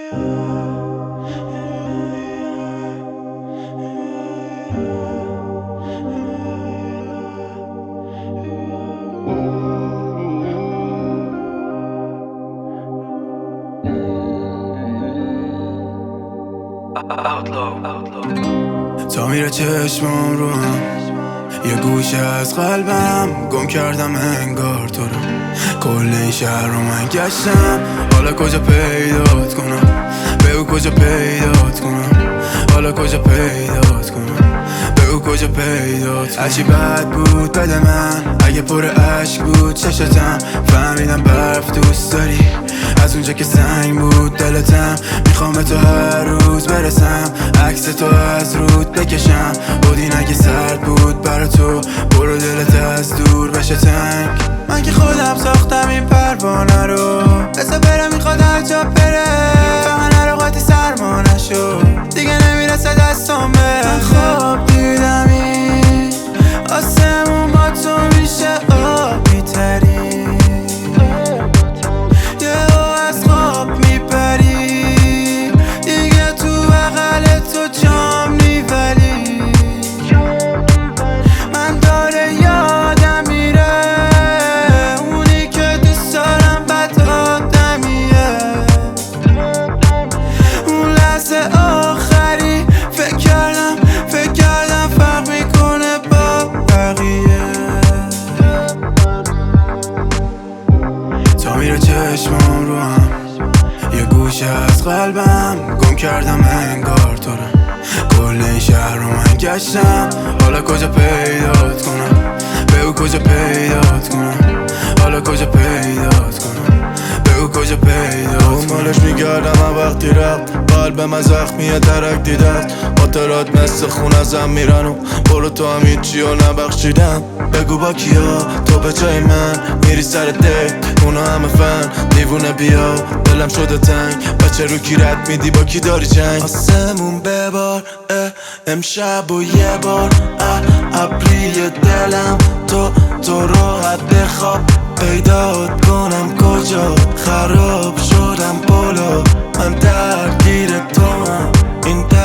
تا میره چشمام رو هم یه گوشه از قلبم گم کردم انگار تو رو. کل این شهر رو من گشتم، حالا کجا پیدات کنم؟ بگو کجا پیدات کنم؟ حالا کجا پیدات کنم؟ بگو کجا پیدات کنم؟ هرچی بد بود بده من، اگه پر عشق بود چشتم، فهمیدم برف دوست داری از اونجا که سنگ بود دلتم. میخوام به تو هر روز برسم، عکس تو از رود بکشم. بودین اگه سرد بود برا تو، برو دلت از دور بشه تنگ. من که خودم ساختم این پروانه رو، بسا بره میخواد هر جا بره، فقط نرو قاطی سرما نشو، دیگه نمیرسه دستم به. من خواب دیدم این آسمون با تو میشه آبی ترین، یهو از خواب میپری، دیگه تو بغل تو جام نیولی. من داره یادم میره اونی که دوست دارم بد آدمیه، اون لحظه آخری فکر کردم فرق میکنه با بقیه. تا میره چشمام رو هم یه گوشه از قلبم گم کردم انگار تو رو. کل این شهر رو من گشتم، حالا کجا پیدات کنم؟ بگو کجا پیدات کنم؟ حالا کجا پیدات کنم؟ بگو کجا پیدات کنم؟ دنبالش میگردم هم وقتی رفت، قلب من زخمیه درک دیده است، خاطرات مثل خون ازم میرن و برو تو هم هیچی رو نبخشیدم. بگو با کیا تو به جای من میری سر دیت، اونا همه فن دیوونه بیا، دلم شده تنگ، بچه رو کی رد میدی با کی داری جنگ؟ آسمون ببار امشب و یه بار ابری دلم، تو راحت بخواب پیدات کنم کجا خراب شدم بالا. من درگیر تو هم این